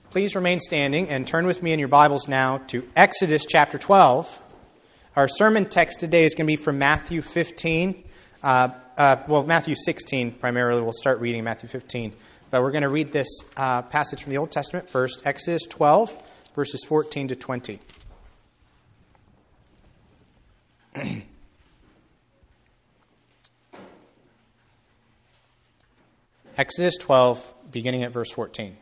Please remain standing and turn with me in your Bibles now to Exodus chapter 12. Our sermon text today is going to be from Matthew 15. Matthew 16 primarily. We'll start reading Matthew 15. But we're going to read this passage from the Old Testament first. Exodus 12, verses 14 to 20. Exodus 12, beginning at verse 14.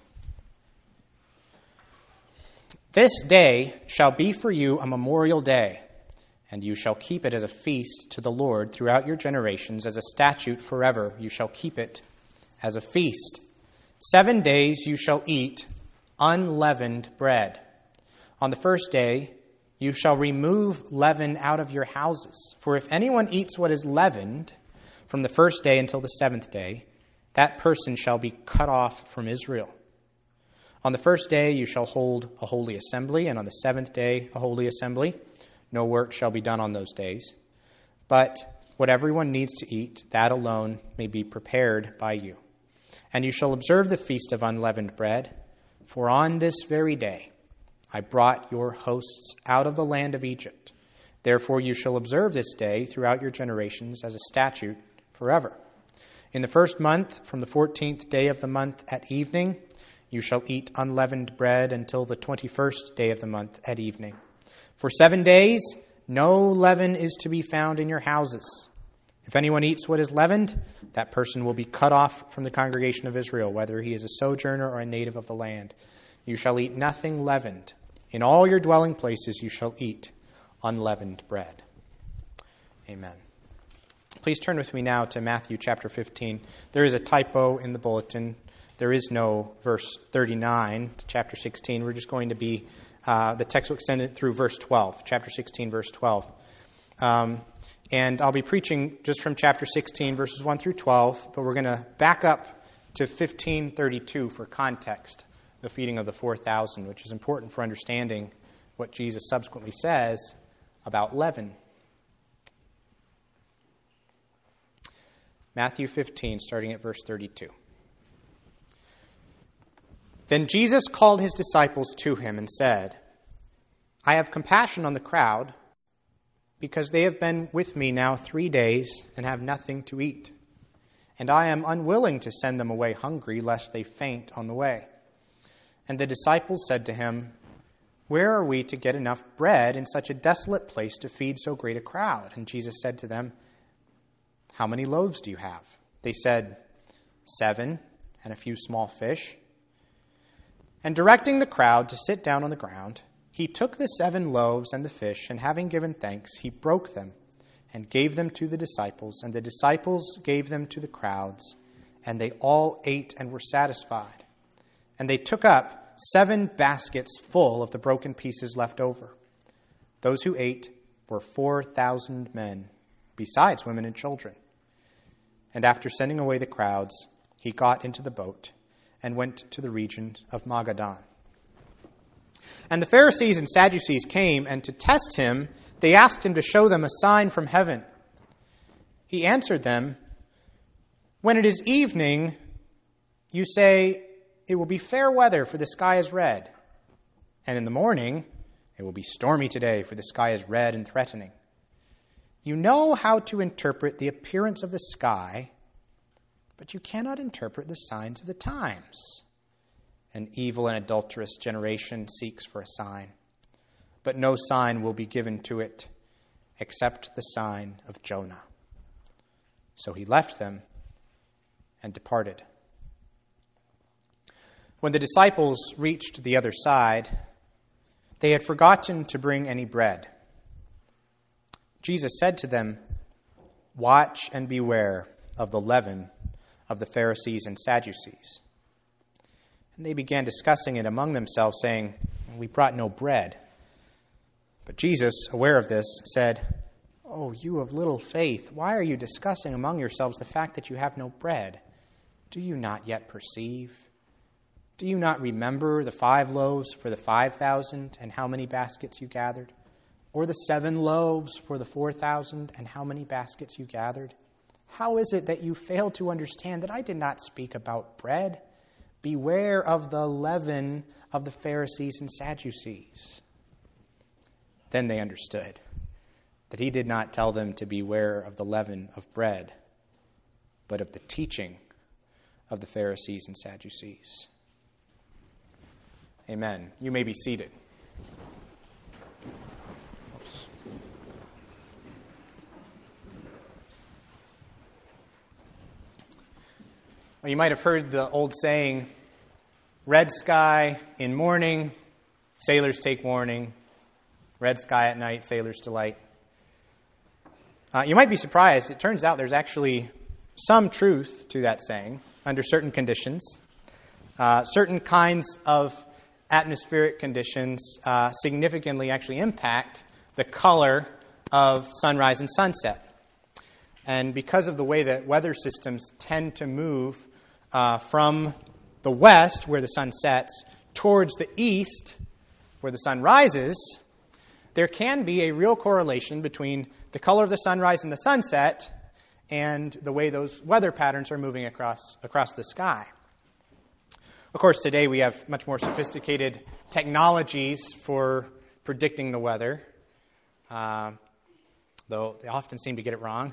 This day shall be for you a memorial day, and you shall keep it as a feast to the Lord throughout your generations, as a statute forever. You shall keep it as a feast. 7 days you shall eat unleavened bread. On the first day you shall remove leaven out of your houses. For if anyone eats what is leavened from the first day until the seventh day, that person shall be cut off from Israel. On the first day you shall hold a holy assembly, and on the seventh day a holy assembly. No work shall be done on those days. But what everyone needs to eat, that alone may be prepared by you. And you shall observe the feast of unleavened bread, for on this very day I brought your hosts out of the land of Egypt. Therefore you shall observe this day throughout your generations as a statute forever. In the first month, from the 14th day of the month at evening, you shall eat unleavened bread until the 21st day of the month at evening. For 7 days, no leaven is to be found in your houses. If anyone eats what is leavened, that person will be cut off from the congregation of Israel, whether he is a sojourner or a native of the land. You shall eat nothing leavened. In all your dwelling places you shall eat unleavened bread. Amen. Please turn with me now to Matthew chapter 15. There is a typo in the bulletin. There is no verse 39 to chapter 16. We're just going to be, the text will extend it through verse 12, chapter 16, verse 12. And I'll be preaching just from chapter 16, verses 1 through 12, but we're going to back up to 15:32 for context, the feeding of the 4,000, which is important for understanding what Jesus subsequently says about leaven. Matthew 15, starting at verse 32. Then Jesus called his disciples to him and said, I have compassion on the crowd, because they have been with me now 3 days and have nothing to eat. And I am unwilling to send them away hungry, lest they faint on the way. And the disciples said to him, Where are we to get enough bread in such a desolate place to feed so great a crowd? And Jesus said to them, How many loaves do you have? They said, 7, and a few small fish. And directing the crowd to sit down on the ground, he took the 7 loaves and the fish, and having given thanks, he broke them and gave them to the disciples, and the disciples gave them to the crowds, and they all ate and were satisfied. And they took up 7 baskets full of the broken pieces left over. Those who ate were 4,000 men, besides women and children. And after sending away the crowds, he got into the boat and went to the region of Magadan. And the Pharisees and Sadducees came, and to test him, they asked him to show them a sign from heaven. He answered them, When it is evening, you say, It will be fair weather, for the sky is red. And in the morning, it will be stormy today, for the sky is red and threatening. You know how to interpret the appearance of the sky, but you cannot interpret the signs of the times. An evil and adulterous generation seeks for a sign, but no sign will be given to it except the sign of Jonah. So he left them and departed. When the disciples reached the other side, they had forgotten to bring any bread. Jesus said to them, Watch and beware of the leaven of the Pharisees and Sadducees. And they began discussing it among themselves, saying, We brought no bread. But Jesus, aware of this, said, Oh, you of little faith, why are you discussing among yourselves the fact that you have no bread? Do you not yet perceive? Do you not remember the 5 loaves for the 5,000 and how many baskets you gathered? Or the 7 loaves for the 4,000 and how many baskets you gathered? How is it that you fail to understand that I did not speak about bread, Beware of the leaven of the Pharisees and Sadducees. Then they understood that he did not tell them to beware of the leaven of bread, but of the teaching of the Pharisees and Sadducees. Amen. You may be seated. Oops. Well, you might have heard the old saying, red sky in morning, sailors take warning. Red sky at night, sailors delight. You might be surprised. It turns out there's actually some truth to that saying under certain conditions. Certain kinds of atmospheric conditions significantly actually impact the color of sunrise and sunset. And because of the way that weather systems tend to move from the west, where the sun sets, towards the east, where the sun rises, there can be a real correlation between the color of the sunrise and the sunset and the way those weather patterns are moving across the sky. Of course, today we have much more sophisticated technologies for predicting the weather, though they often seem to get it wrong.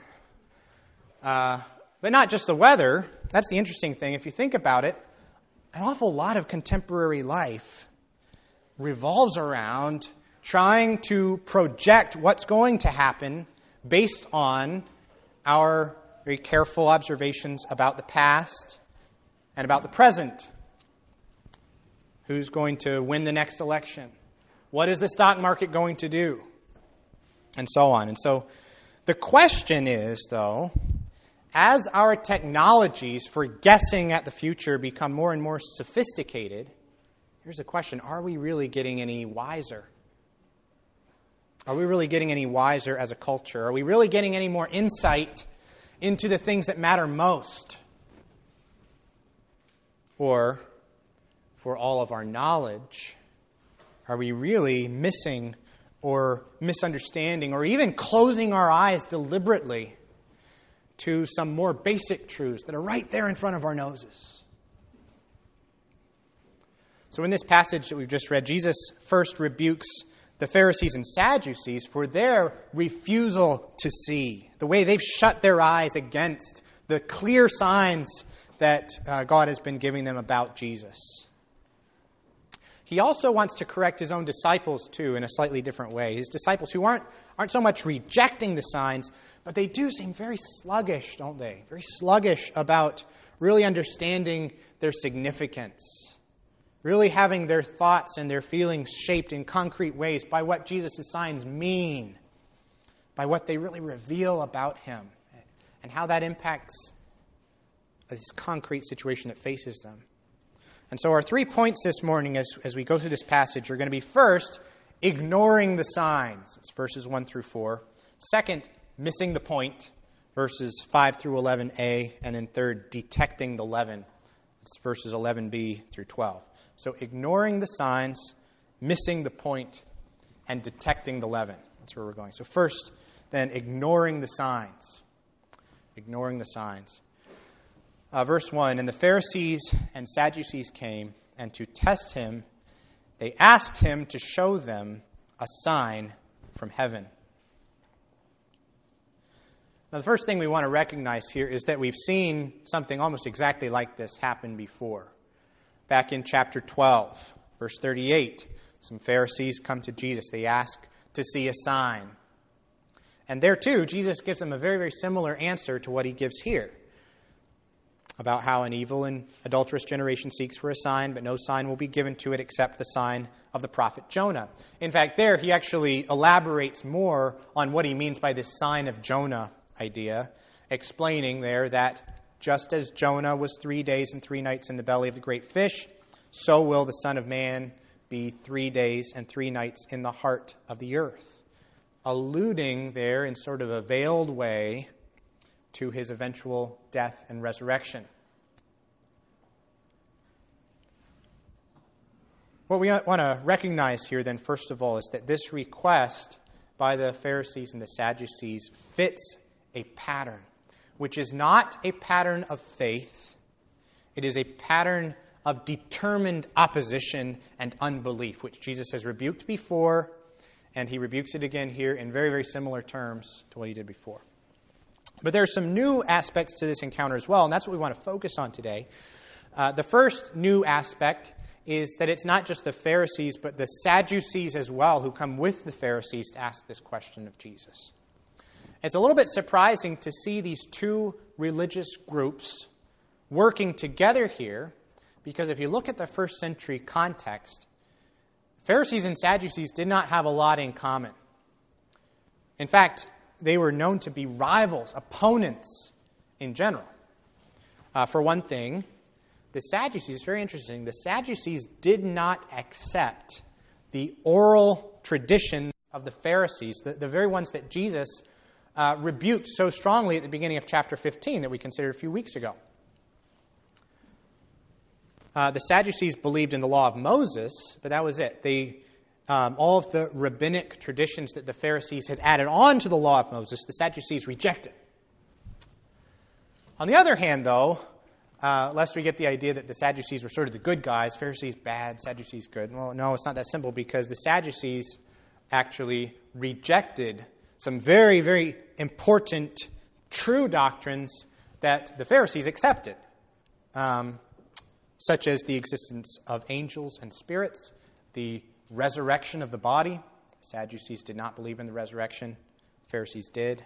But not just the weather. That's the interesting thing. If you think about it, an awful lot of contemporary life revolves around trying to project what's going to happen based on our very careful observations about the past and about the present. Who's going to win the next election? What is the stock market going to do? And so on. And so the question is, though, as our technologies for guessing at the future become more and more sophisticated, here's the question: are we really getting any wiser? Are we really getting any wiser as a culture? Are we really getting any more insight into the things that matter most? Or, for all of our knowledge, are we really missing or misunderstanding or even closing our eyes deliberately to some more basic truths that are right there in front of our noses? So in this passage that we've just read, Jesus first rebukes the Pharisees and Sadducees for their refusal to see, the way they've shut their eyes against the clear signs that God has been giving them about Jesus. He also wants to correct his own disciples, too, in a slightly different way. His disciples who aren't so much rejecting the signs, but they do seem very sluggish, don't they? Very sluggish about really understanding their significance, really having their thoughts and their feelings shaped in concrete ways by what Jesus' signs mean, by what they really reveal about him, and how that impacts this concrete situation that faces them. And so our 3 points this morning as we go through this passage are going to be, first, ignoring the signs. It's verses 1 through 4. Second, missing the point, verses 5 through 11a. And then third, detecting the leaven. It's verses 11b through 12. So ignoring the signs, missing the point, and detecting the leaven. That's where we're going. So first, then, ignoring the signs. Ignoring the signs. Verse 1, and the Pharisees and Sadducees came, and to test him, they asked him to show them a sign from heaven. Now, the first thing we want to recognize here is that we've seen something almost exactly like this happen before. Back in chapter 12, verse 38, some Pharisees come to Jesus. They ask to see a sign. And there, too, Jesus gives them a very, very similar answer to what he gives here, about how an evil and adulterous generation seeks for a sign, but no sign will be given to it except the sign of the prophet Jonah. In fact, there he actually elaborates more on what he means by this sign of Jonah idea, explaining there that just as Jonah was 3 days and 3 nights in the belly of the great fish, so will the Son of Man be 3 days and 3 nights in the heart of the earth. Alluding there in sort of a veiled way to his eventual death and resurrection. What we want to recognize here then, first of all, is that this request by the Pharisees and the Sadducees fits a pattern, which is not a pattern of faith. It is a pattern of determined opposition and unbelief, which Jesus has rebuked before, and he rebukes it again here in very, very similar terms to what he did before. But there are some new aspects to this encounter as well, and that's what we want to focus on today. The first new aspect is that it's not just the Pharisees, but the Sadducees as well who come with the Pharisees to ask this question of Jesus. It's a little bit surprising to see these two religious groups working together here, because if you look at the first century context, Pharisees and Sadducees did not have a lot in common. In fact, they were known to be rivals, opponents in general. For one thing, the Sadducees, very interesting, the Sadducees did not accept the oral tradition of the Pharisees, the very ones that Jesus rebuked so strongly at the beginning of chapter 15 that we considered a few weeks ago. The Sadducees believed in the law of Moses, but that was it. All of the rabbinic traditions that the Pharisees had added on to the law of Moses, the Sadducees rejected. On the other hand, though, lest we get the idea that the Sadducees were sort of the good guys, Pharisees bad, Sadducees good. Well, no, it's not that simple, because the Sadducees actually rejected some very, very important, true doctrines that the Pharisees accepted, such as the existence of angels and spirits, the resurrection of the body. The Sadducees did not believe in the resurrection. The Pharisees did.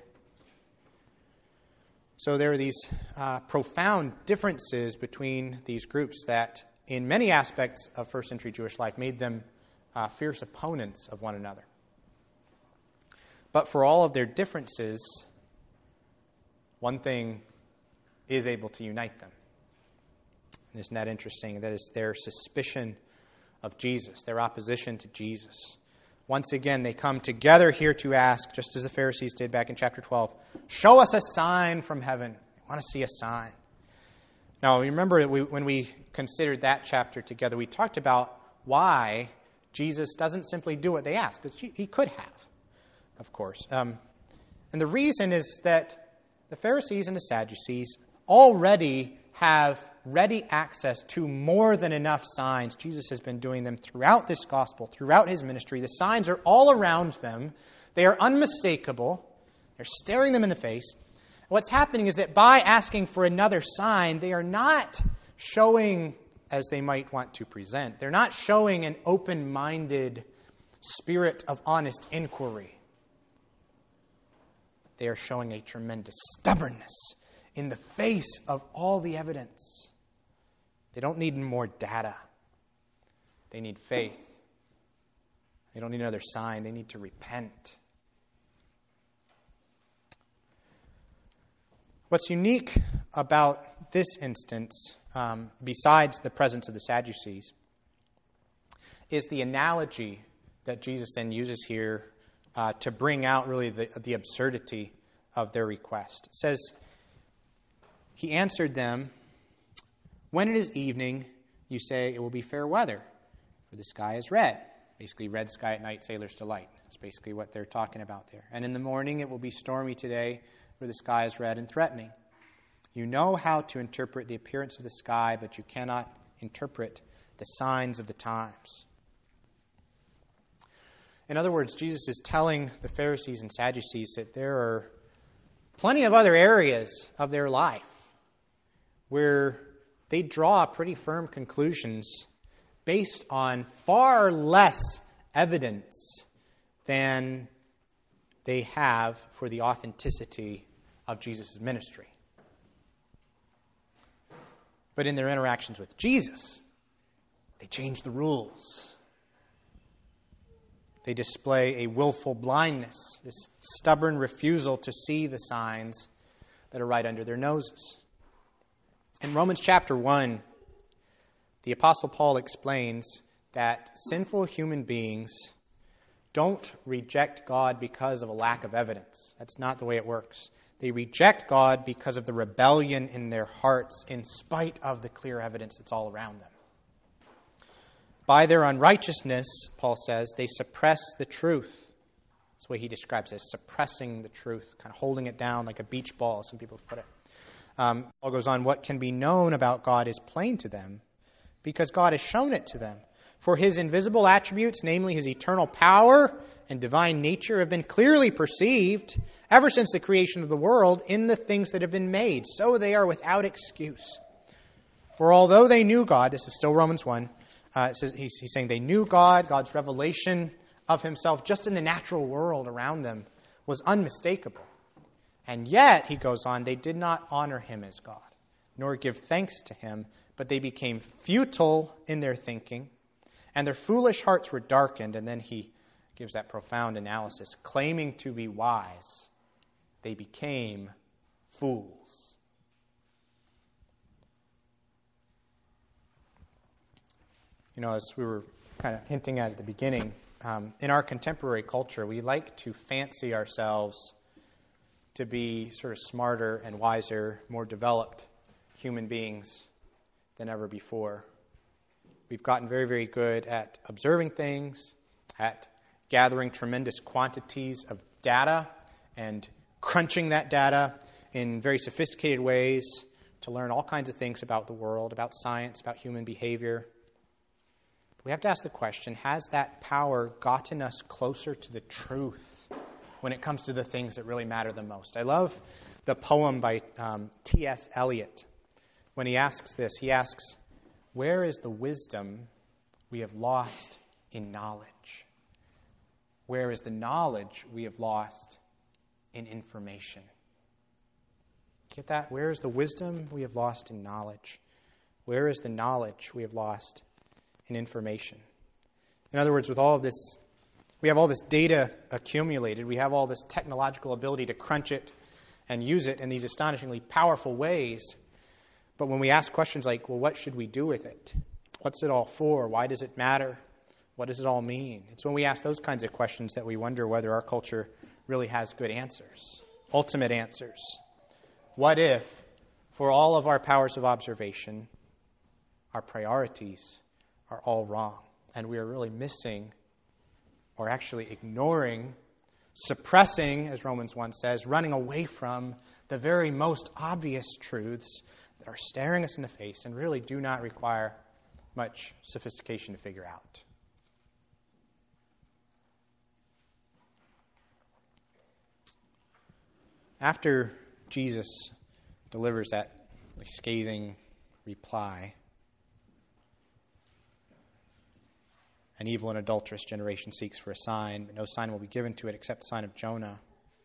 So there are these profound differences between these groups that, in many aspects of first century Jewish life, made them fierce opponents of one another. But for all of their differences, one thing is able to unite them. And isn't that interesting? That is their suspicion of Jesus, their opposition to Jesus. Once again, they come together here to ask, just as the Pharisees did back in chapter 12, show us a sign from heaven. I want to see a sign. Now, remember when we considered that chapter together, we talked about why Jesus doesn't simply do what they ask, because he could have, of course. And the reason is that the Pharisees and the Sadducees already have ready access to more than enough signs. Jesus has been doing them throughout this gospel, throughout his ministry. The signs are all around them. They are unmistakable. They're staring them in the face. What's happening is that by asking for another sign, they are not showing, as they might want to present, they're not showing an open-minded spirit of honest inquiry. They are showing a tremendous stubbornness in the face of all the evidence. They don't need more data. They need faith. They don't need another sign. They need to repent. What's unique about this instance, besides the presence of the Sadducees, is the analogy that Jesus then uses here to bring out really the absurdity of their request. It says, he answered them, when it is evening, you say it will be fair weather, for the sky is red. Basically, red sky at night, sailor's delight. That's basically what they're talking about there. And in the morning, it will be stormy today, for the sky is red and threatening. You know how to interpret the appearance of the sky, but you cannot interpret the signs of the times. In other words, Jesus is telling the Pharisees and Sadducees that there are plenty of other areas of their life where they draw pretty firm conclusions based on far less evidence than they have for the authenticity of Jesus' ministry. But in their interactions with Jesus, they change the rules. They display a willful blindness, this stubborn refusal to see the signs that are right under their noses. In Romans chapter 1, the Apostle Paul explains that sinful human beings don't reject God because of a lack of evidence. That's not the way it works. They reject God because of the rebellion in their hearts in spite of the clear evidence that's all around them. By their unrighteousness, Paul says, they suppress the truth. That's the way he describes it, as suppressing the truth, kind of holding it down like a beach ball, some people have put it. Paul goes on, what can be known about God is plain to them, because God has shown it to them. For his invisible attributes, namely his eternal power and divine nature, have been clearly perceived ever since the creation of the world in the things that have been made. So they are without excuse. For although they knew God, this is still Romans 1, he's saying they knew God, God's revelation of himself just in the natural world around them was unmistakable. And yet, he goes on, they did not honor him as God, nor give thanks to him, but they became futile in their thinking, and their foolish hearts were darkened. And then he gives that profound analysis. Claiming to be wise, they became fools. You know, as we were kind of hinting at the beginning, in our contemporary culture, we like to fancy ourselves to be sort of smarter and wiser, more developed human beings than ever before. We've gotten very, very good at observing things, at gathering tremendous quantities of data and crunching that data in very sophisticated ways to learn all kinds of things about the world, about science, about human behavior. We have to ask the question, has that power gotten us closer to the truth when it comes to the things that really matter the most? I love the poem by T.S. Eliot. When he asks this, he asks, where is the wisdom we have lost in knowledge? Where is the knowledge we have lost in information? Get that? Where is the wisdom we have lost in knowledge? Where is the knowledge we have lost in information? In other words, with all of this, we have all this data accumulated. We have all this technological ability to crunch it and use it in these astonishingly powerful ways. But when we ask questions like, well, what should we do with it? What's it all for? Why does it matter? What does it all mean? It's when we ask those kinds of questions that we wonder whether our culture really has good answers, ultimate answers. What if, for all of our powers of observation, our priorities are all wrong, and we are really missing, or actually ignoring, suppressing, as Romans 1 says, running away from the very most obvious truths that are staring us in the face and really do not require much sophistication to figure out. After Jesus delivers that scathing reply, an evil and adulterous generation seeks for a sign, but no sign will be given to it except the sign of Jonah.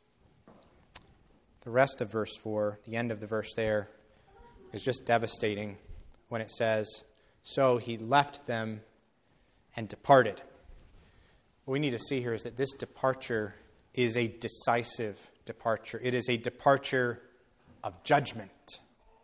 The rest of verse 4, the end of the verse there, is just devastating when it says, so he left them and departed. What we need to see here is that this departure is a decisive departure. It is a departure of judgment,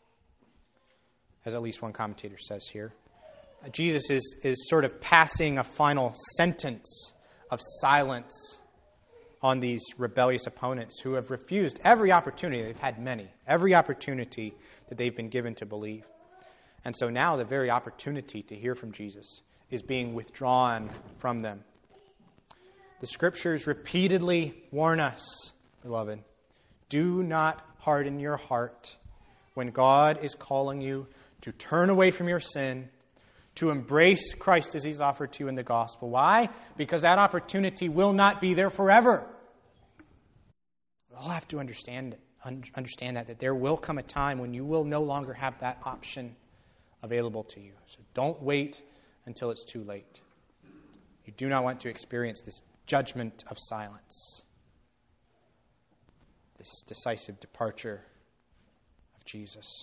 as at least one commentator says here. Jesus is sort of passing a final sentence of silence on these rebellious opponents who have refused every opportunity. They've had many, every opportunity that they've been given to believe. And so now the very opportunity to hear from Jesus is being withdrawn from them. The Scriptures repeatedly warn us, beloved, do not harden your heart when God is calling you to turn away from your sin, to embrace Christ as He's offered to you in the gospel. Why? Because that opportunity will not be there forever. We all have to understand that there will come a time when you will no longer have that option available to you. So don't wait until it's too late. You do not want to experience this judgment of silence, this decisive departure of Jesus.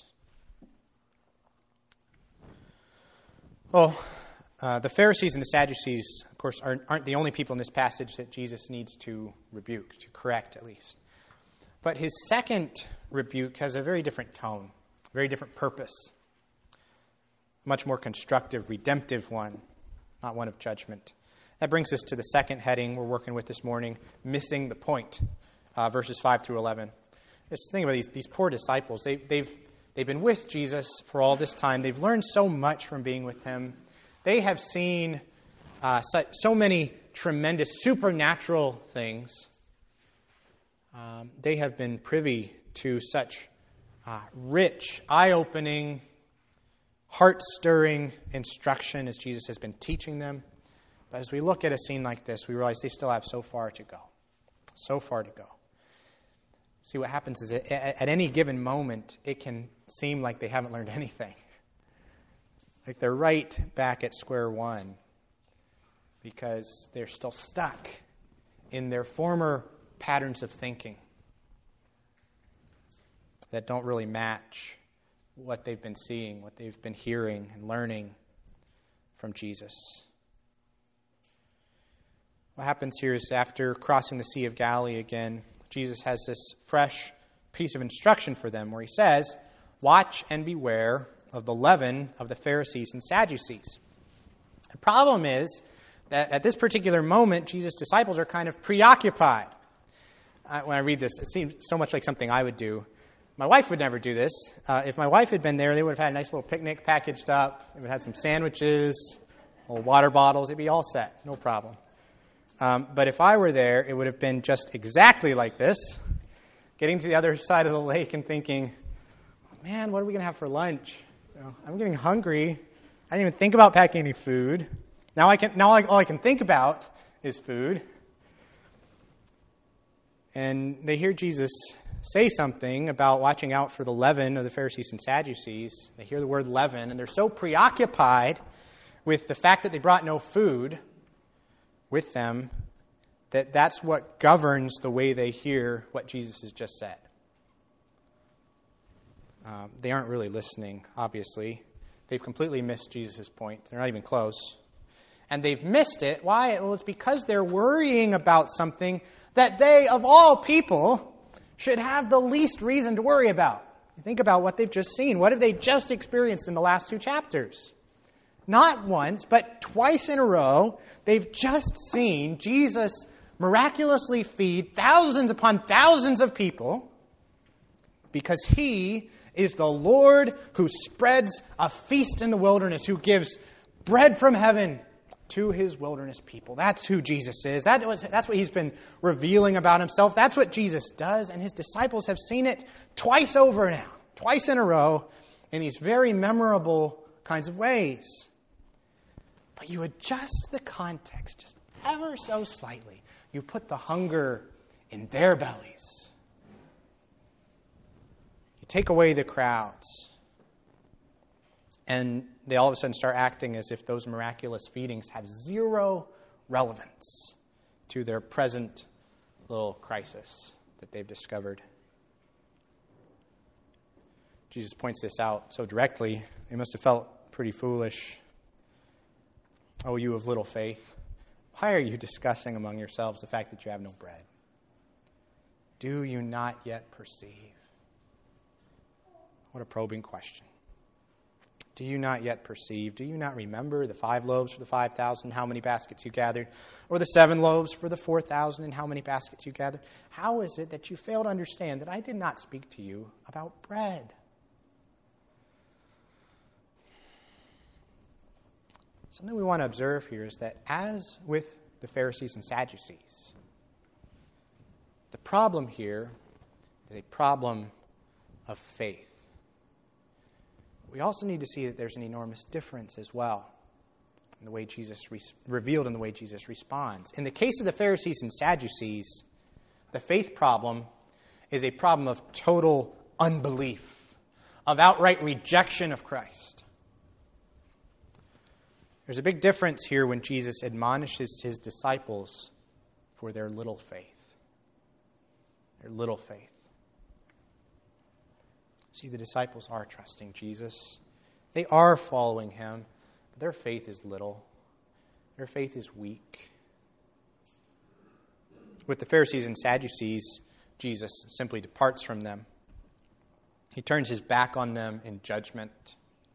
Well, the Pharisees and the Sadducees, of course, aren't the only people in this passage that Jesus needs to rebuke, to correct at least. But his second rebuke has a very different tone, a very different purpose, a much more constructive, redemptive one, not one of judgment. That brings us to the second heading we're working with this morning, missing the point, verses 5 through 11. Just think about these poor disciples. They've been with Jesus for all this time. They've learned so much from being with Him. They have seen so many tremendous supernatural things. They have been privy to such rich, eye-opening heart-stirring instruction as Jesus has been teaching them. But as we look at a scene like this, we realize they still have so far to go. So far to go. See, what happens is at any given moment, it can seem like they haven't learned anything. Like they're right back at square one because they're still stuck in their former patterns of thinking that don't really match what they've been seeing, what they've been hearing and learning from Jesus. What happens here is after crossing the Sea of Galilee again, Jesus has this fresh piece of instruction for them where he says, "Watch and beware of the leaven of the Pharisees and Sadducees." The problem is that at this particular moment, Jesus' disciples are kind of preoccupied. When I read this, it seems so much like something I would do. My wife would never do this. If my wife had been there, they would have had a nice little picnic packaged up. They would have had some sandwiches, little water bottles. It'd be all set, no problem. But if I were there, it would have been just exactly like this, getting to the other side of the lake and thinking, man, what are we going to have for lunch? I'm getting hungry. I didn't even think about packing any food. Now all I can think about is food. And they hear Jesus say something about watching out for the leaven of the Pharisees and Sadducees. They hear the word leaven, and they're so preoccupied with the fact that they brought no food with them that's what governs the way they hear what Jesus has just said. They aren't really listening, obviously. They've completely missed Jesus' point. They're not even close. And they've missed it. Why? Well, it's because they're worrying about something that they, of all people, should have the least reason to worry about. Think about what they've just seen. What have they just experienced in the last 2 chapters? Not once, but twice in a row, they've just seen Jesus miraculously feed thousands upon thousands of people because he is the Lord who spreads a feast in the wilderness, who gives bread from heaven to his wilderness people. That's who Jesus is. That's what he's been revealing about himself. That's what Jesus does, and his disciples have seen it twice over now, twice in a row, in these very memorable kinds of ways. But you adjust the context just ever so slightly. You put the hunger in their bellies. You take away the crowds. And they all of a sudden start acting as if those miraculous feedings have zero relevance to their present little crisis that they've discovered. Jesus points this out so directly, they must have felt pretty foolish. "Oh, you of little faith, why are you discussing among yourselves the fact that you have no bread? Do you not yet perceive?" What a probing question. Do you not yet perceive? Do you not remember the 5 loaves for the 5,000, how many baskets you gathered? Or the 7 loaves for the 4,000, and how many baskets you gathered? How is it that you fail to understand that I did not speak to you about bread? Something we want to observe here is that as with the Pharisees and Sadducees, the problem here is a problem of faith. We also need to see that there's an enormous difference as well in the way Jesus revealed in the way Jesus responds. In the case of the Pharisees and Sadducees, the faith problem is a problem of total unbelief, of outright rejection of Christ. There's a big difference here when Jesus admonishes his disciples for their little faith. Their little faith. See, the disciples are trusting Jesus. They are following him, but their faith is little. Their faith is weak. With the Pharisees and Sadducees, Jesus simply departs from them. He turns his back on them in judgment.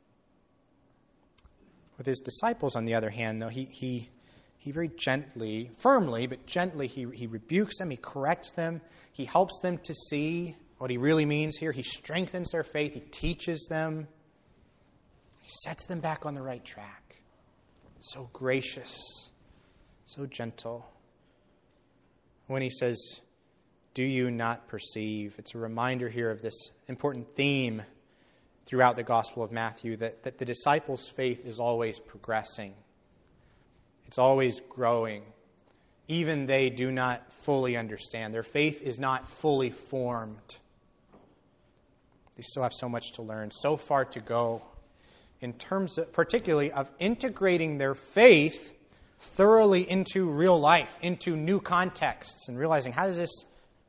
With his disciples, on the other hand, though, he very gently, firmly, but gently, he rebukes them, he corrects them, he helps them to see what he really means here. He strengthens their faith, he teaches them, he sets them back on the right track. So gracious, so gentle. When he says, "Do you not perceive?" it's a reminder here of this important theme throughout the Gospel of Matthew that the disciples' faith is always progressing. It's always growing. Even they do not fully understand. Their faith is not fully formed. They still have so much to learn, so far to go in terms of, particularly of integrating their faith thoroughly into real life, into new contexts, and realizing how does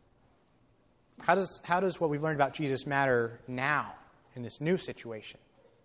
what we've learned about Jesus matter now in this new situation?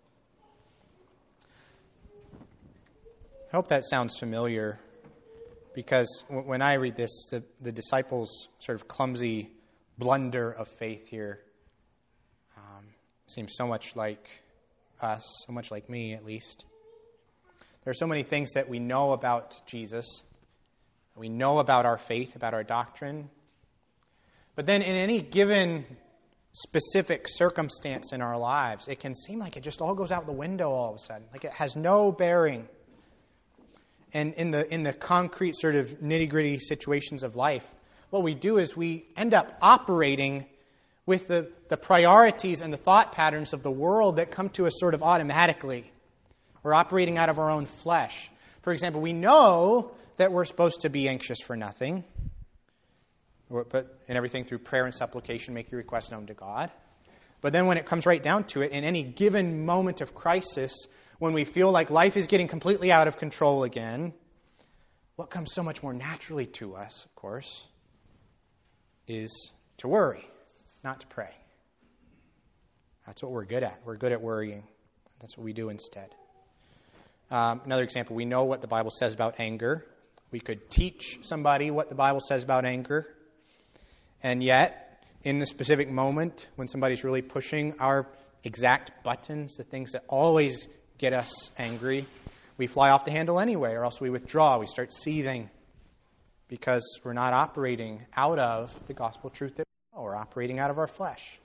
I hope that sounds familiar, because when I read this, the disciples' sort of clumsy blunder of faith here seems so much like us, so much like me at least. There are so many things that we know about Jesus. We know about our faith, about our doctrine. But then in any given specific circumstance in our lives, it can seem like it just all goes out the window all of a sudden. Like it has no bearing. And in the concrete sort of nitty-gritty situations of life, what we do is we end up operating with the priorities and the thought patterns of the world that come to us sort of automatically. We're operating out of our own flesh. For example, we know that we're supposed to be anxious for nothing, but in everything through prayer and supplication, make your requests known to God. But then when it comes right down to it, in any given moment of crisis, when we feel like life is getting completely out of control again, what comes so much more naturally to us, of course, is to worry, not to pray. That's what we're good at. We're good at worrying. That's what we do instead. Another example, we know what the Bible says about anger. We could teach somebody what the Bible says about anger. And yet, in the specific moment, when somebody's really pushing our exact buttons, the things that always get us angry, we fly off the handle anyway, or else we withdraw. We start seething because we're not operating out of the gospel truth that we know. We're operating out of our flesh.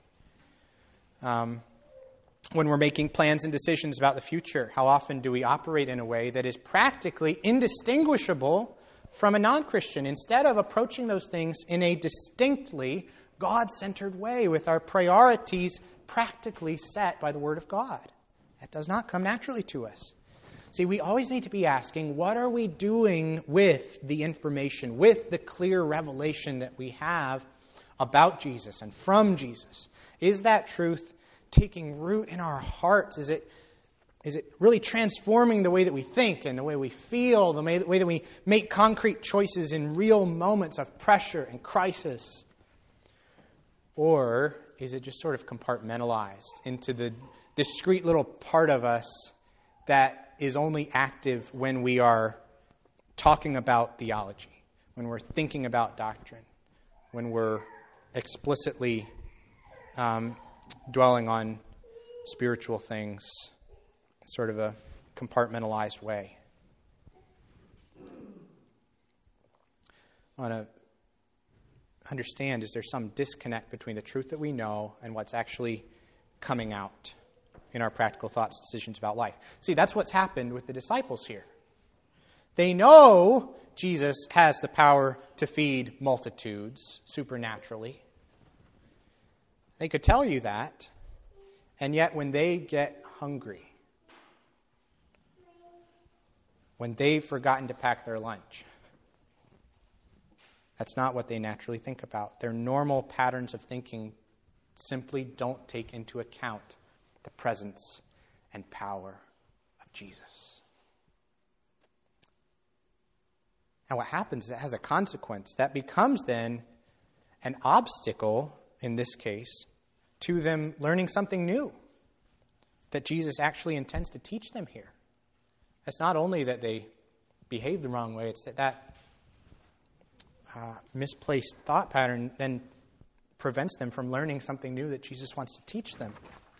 When we're making plans and decisions about the future, how often do we operate in a way that is practically indistinguishable from a non-Christian, instead of approaching those things in a distinctly God-centered way with our priorities practically set by the Word of God? That does not come naturally to us. See, we always need to be asking, what are we doing with the information, with the clear revelation that we have about Jesus and from Jesus? Is that truth taking root in our hearts? Is it really transforming the way that we think and the way we feel, the way that we make concrete choices in real moments of pressure and crisis? Or is it just sort of compartmentalized into the discrete little part of us that is only active when we are talking about theology, when we're thinking about doctrine, when we're explicitly dwelling on spiritual things, sort of a compartmentalized way? I want to understand, is there some disconnect between the truth that we know and what's actually coming out in our practical thoughts, decisions about life? See, that's what's happened with the disciples here. They know Jesus has the power to feed multitudes supernaturally. They could tell you that, and yet when they get hungry, when they've forgotten to pack their lunch, that's not what they naturally think about. Their normal patterns of thinking simply don't take into account the presence and power of Jesus. And what happens is it has a consequence. That becomes then an obstacle, in this case, to them learning something new that Jesus actually intends to teach them here. It's not only that they behave the wrong way, it's that misplaced thought pattern then prevents them from learning something new that Jesus wants to teach them.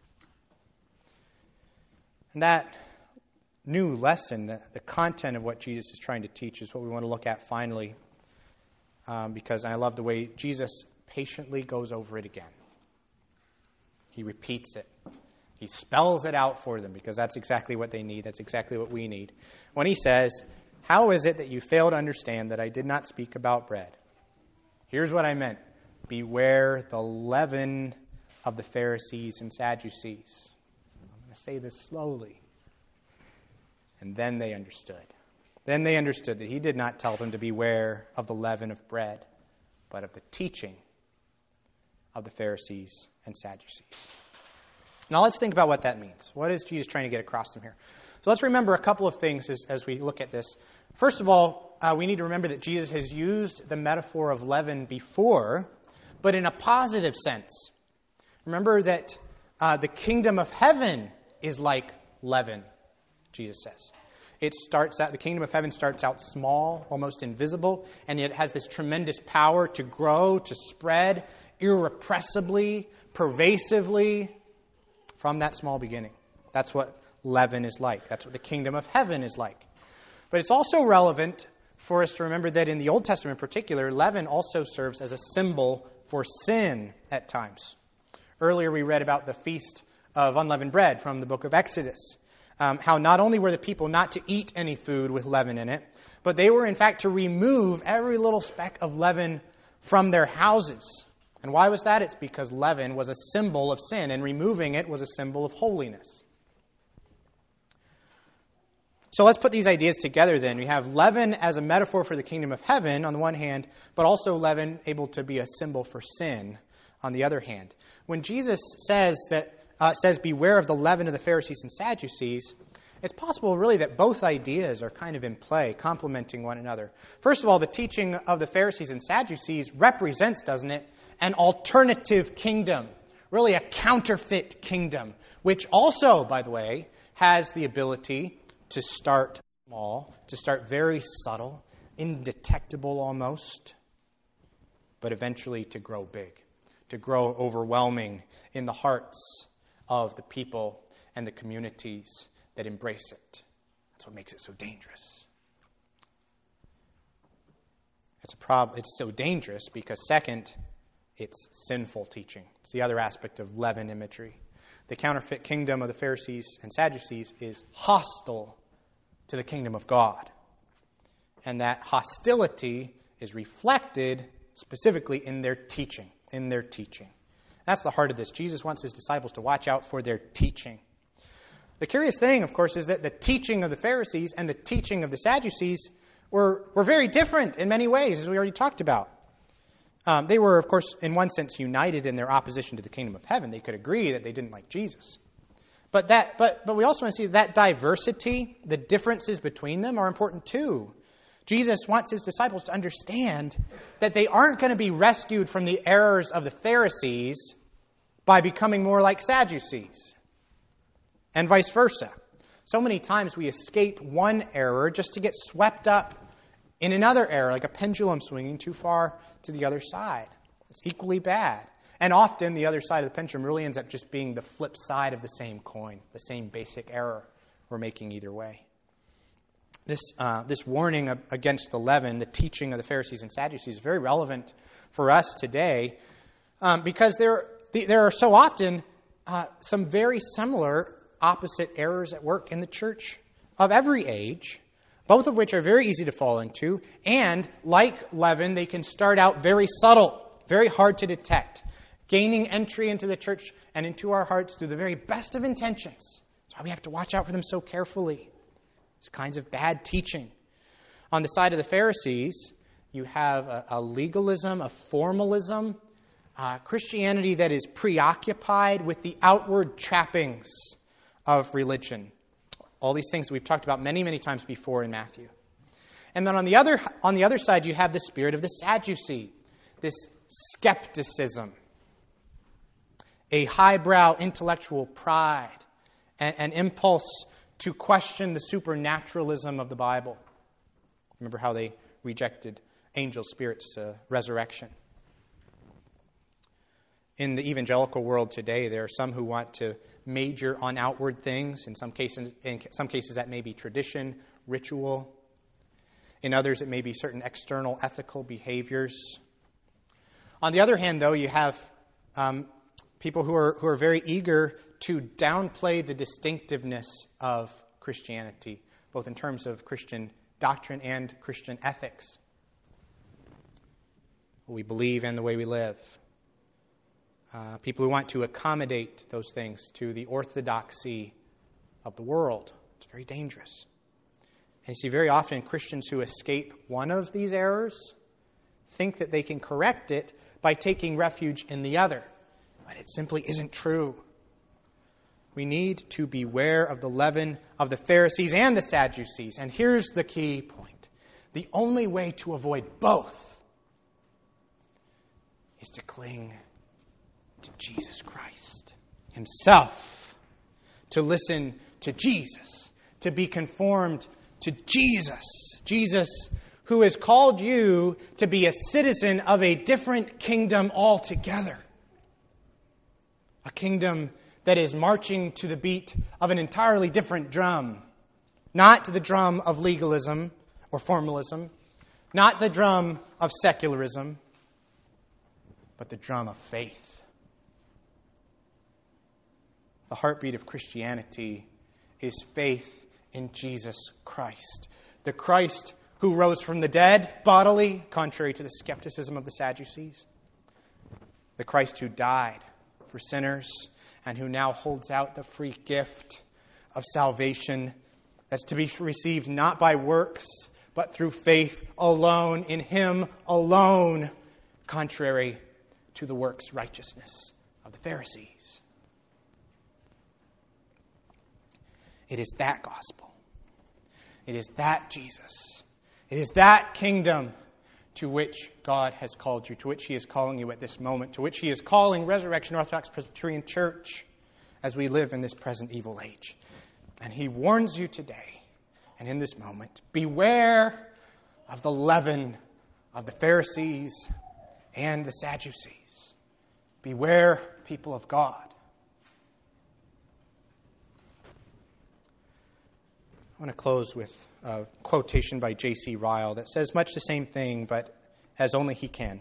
And that new lesson, the content of what Jesus is trying to teach, is what we want to look at finally, because I love the way Jesus patiently goes over it again. He repeats it. He spells it out for them, because that's exactly what they need. That's exactly what we need. When he says, "How is it that you fail to understand that I did not speak about bread? Here's what I meant. Beware the leaven of the Pharisees and Sadducees." to say this slowly. And then they understood. Then they understood that he did not tell them to beware of the leaven of bread, but of the teaching of the Pharisees and Sadducees. Now let's think about what that means. What is Jesus trying to get across them here? So let's remember a couple of things as we look at this. First of all, we need to remember that Jesus has used the metaphor of leaven before, but in a positive sense. Remember that the kingdom of heaven is like leaven, Jesus says. The kingdom of heaven starts out small, almost invisible, and yet it has this tremendous power to grow, to spread irrepressibly, pervasively from that small beginning. That's what leaven is like. That's what the kingdom of heaven is like. But it's also relevant for us to remember that in the Old Testament in particular, leaven also serves as a symbol for sin at times. Earlier we read about the Feast of Unleavened Bread from the book of Exodus. How not only were the people not to eat any food with leaven in it, but they were in fact to remove every little speck of leaven from their houses. And why was that? It's because leaven was a symbol of sin, and removing it was a symbol of holiness. So let's put these ideas together then. We have leaven as a metaphor for the kingdom of heaven on the one hand, but also leaven able to be a symbol for sin on the other hand. When Jesus says beware of the leaven of the Pharisees and Sadducees, it's possible really that both ideas are kind of in play, complementing one another. First of all, the teaching of the Pharisees and Sadducees represents, doesn't it, an alternative kingdom, really a counterfeit kingdom, which also, by the way, has the ability to start small, to start very subtle, indetectable almost, but eventually to grow big, to grow overwhelming in the hearts of the people and the communities that embrace it. That's what makes it so dangerous. It's so dangerous because, second, it's sinful teaching. It's the other aspect of leaven imagery. The counterfeit kingdom of the Pharisees and Sadducees is hostile to the kingdom of God. And that hostility is reflected specifically in their teaching. That's the heart of this. Jesus wants his disciples to watch out for their teaching. The curious thing, of course, is that the teaching of the Pharisees and the teaching of the Sadducees were very different in many ways, as we already talked about. They were, of course, in one sense united in their opposition to the kingdom of heaven. They could agree that they didn't like Jesus. But we also want to see that diversity, the differences between them are important too. Jesus wants his disciples to understand that they aren't going to be rescued from the errors of the Pharisees by becoming more like Sadducees, and vice versa. So many times we escape one error just to get swept up in another error, like a pendulum swinging too far to the other side. It's equally bad. And often the other side of the pendulum really ends up just being the flip side of the same coin, the same basic error we're making either way. This warning against the leaven, the teaching of the Pharisees and Sadducees, is very relevant for us today because there are so often some very similar opposite errors at work in the church of every age, both of which are very easy to fall into, and like leaven, they can start out very subtle, very hard to detect, gaining entry into the church and into our hearts through the very best of intentions. That's why we have to watch out for them so carefully. These kinds of bad teaching. On the side of the Pharisees, you have a legalism, a formalism, Christianity that is preoccupied with the outward trappings of religion. All these things we've talked about many, many times before in Matthew. And then on the other side, you have the spirit of the Sadducee, this skepticism, a highbrow intellectual pride, an impulse to question the supernaturalism of the Bible. Remember how they rejected angel spirits' resurrection. In the evangelical world today, there are some who want to major on outward things. In some cases that may be tradition, ritual. In others, it may be certain external ethical behaviors. On the other hand, though, you have people who are very eager to downplay the distinctiveness of Christianity, both in terms of Christian doctrine and Christian ethics. What we believe and the way we live. People who want to accommodate those things to the orthodoxy of the world. It's very dangerous. And you see, very often Christians who escape one of these errors think that they can correct it by taking refuge in the other. But it simply isn't true. We need to beware of the leaven of the Pharisees and the Sadducees. And here's the key point. The only way to avoid both is to cling to Jesus Christ himself, to listen to Jesus, to be conformed to Jesus. Jesus, who has called you to be a citizen of a different kingdom altogether. A kingdom that is marching to the beat of an entirely different drum. Not the drum of legalism or formalism, not the drum of secularism, but the drum of faith. The heartbeat of Christianity is faith in Jesus Christ. The Christ who rose from the dead bodily, contrary to the skepticism of the Sadducees. The Christ who died for sinners and who now holds out the free gift of salvation that's to be received not by works, but through faith alone, in Him alone, contrary to the works righteousness of the Pharisees. It is that gospel. It is that Jesus. It is that kingdom to which God has called you, to which He is calling you at this moment, to which He is calling Resurrection Orthodox Presbyterian Church as we live in this present evil age. And He warns you today, and in this moment, beware of the leaven of the Pharisees and the Sadducees. Beware, people of God. I want to close with a quotation by J.C. Ryle that says much the same thing, but as only he can.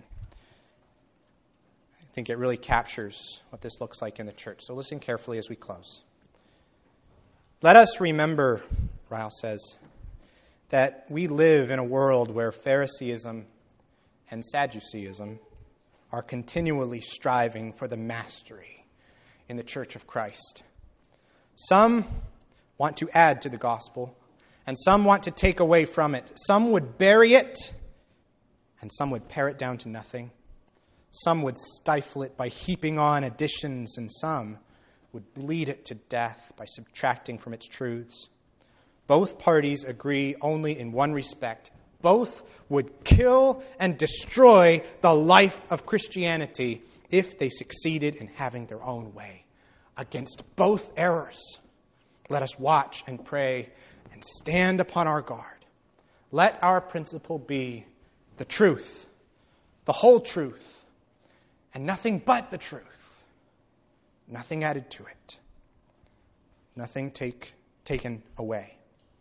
I think it really captures what this looks like in the church. So listen carefully as we close. Let us remember, Ryle says, that we live in a world where Phariseeism and Sadduceeism are continually striving for the mastery in the Church of Christ. Some want to add to the gospel, and some want to take away from it. Some would bury it, and some would pare it down to nothing. Some would stifle it by heaping on additions, and some would bleed it to death by subtracting from its truths. Both parties agree only in one respect. Both would kill and destroy the life of Christianity if they succeeded in having their own way. Against both errors, let us watch and pray and stand upon our guard. Let our principle be the truth, the whole truth, and nothing but the truth. Nothing added to it. Nothing taken away.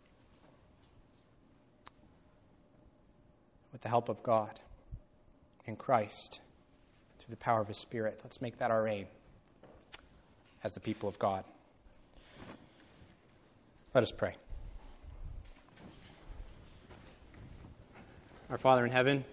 With the help of God in Christ, through the power of His Spirit, let's make that our aim as the people of God. Let us pray. Our Father in heaven,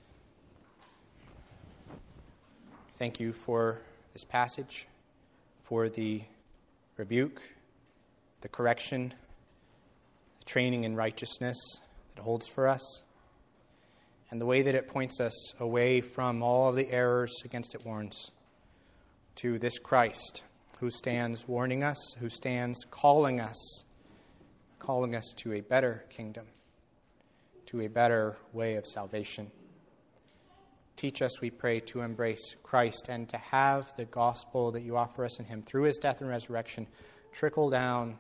thank you for this passage, for the rebuke, the correction, the training in righteousness that it holds for us, and the way that it points us away from all of the errors against it warns, to this Christ who stands warning us, who stands calling us to a better kingdom, to a better way of salvation. Teach us, we pray, to embrace Christ and to have the gospel that you offer us in Him through His death and resurrection trickle down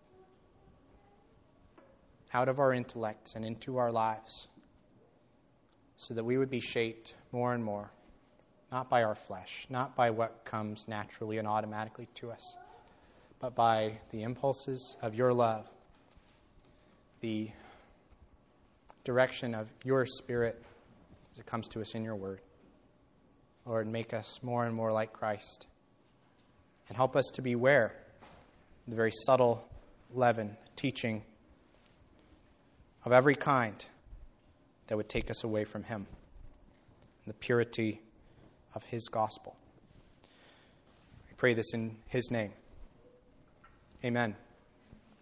out of our intellects and into our lives so that we would be shaped more and more, not by our flesh, not by what comes naturally and automatically to us, but by the impulses of your love, the direction of your Spirit as it comes to us in your word. Lord, make us more and more like Christ. And help us to beware of the very subtle leaven, teaching of every kind that would take us away from Him, and the purity of His gospel. We pray this in His name. Amen.